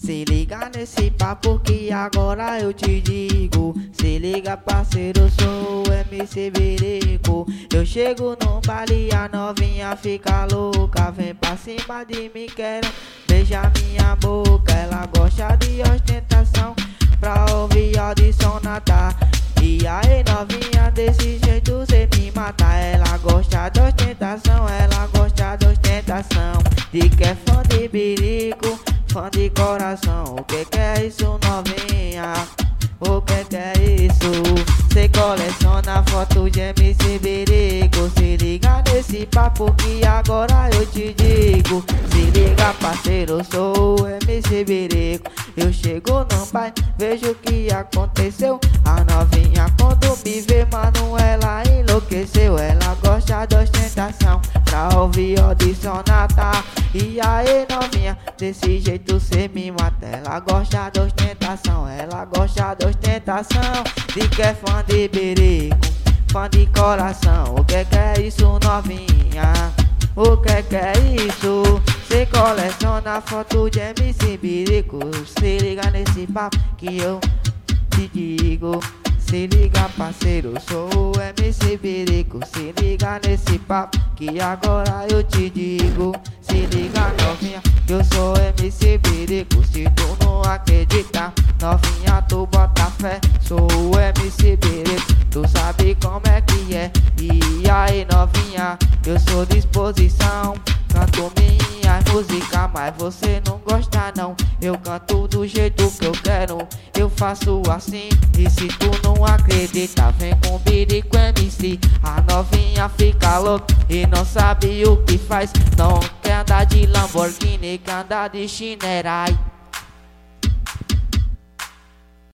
Se liga nesse papo que agora eu te digo. Se liga parceiro, eu sou o MC Birico. Eu chego no baile, a novinha fica louca. Vem pra cima de mim, quer beijar minha boca. Ela gosta de ostentação, pra ouvir audição natar. E aí novinha, desse jeito cê me mata. Ela gosta de ostentação, ela gosta de ostentação. De que é fã de Birico, fã de coração. O que é isso novinha? O que é isso? Cê coleciona foto de MC Birico. Se liga nesse papo que agora eu te digo. Se liga parceiro, eu sou o MC Birico. Eu chego no baile, vejo o que aconteceu. A novinha quando me vê, mano, ela enlouqueceu. Ela gosta de ostentação, pra ouvir audição natar. E aí novinha, desse jeito cê me mata. Ela gosta de ostentação, ela gosta de ostentação. De que é fã de Birico, fã de coração. O que é isso novinha? O que é isso? Cê coleciona foto de MC Birico. Se liga nesse papo que eu te digo. Se liga parceiro, eu sou o MC Birico. Se liga nesse papo que agora eu te digo. Se liga novinha, eu sou MC Birico. Se tu não acredita, novinha, tu bota fé. Sou o MC Birico, tu sabe como é que é. E aí novinha, eu sou disposição. Canto minha música, mas você não gosta não. Eu canto do jeito que eu quero, eu faço assim. E se tu não acredita, vem com Birico MC. A novinha fica louca e não sabe o que faz. Não quer andar de Lamborghini, quer andar de Chinerai.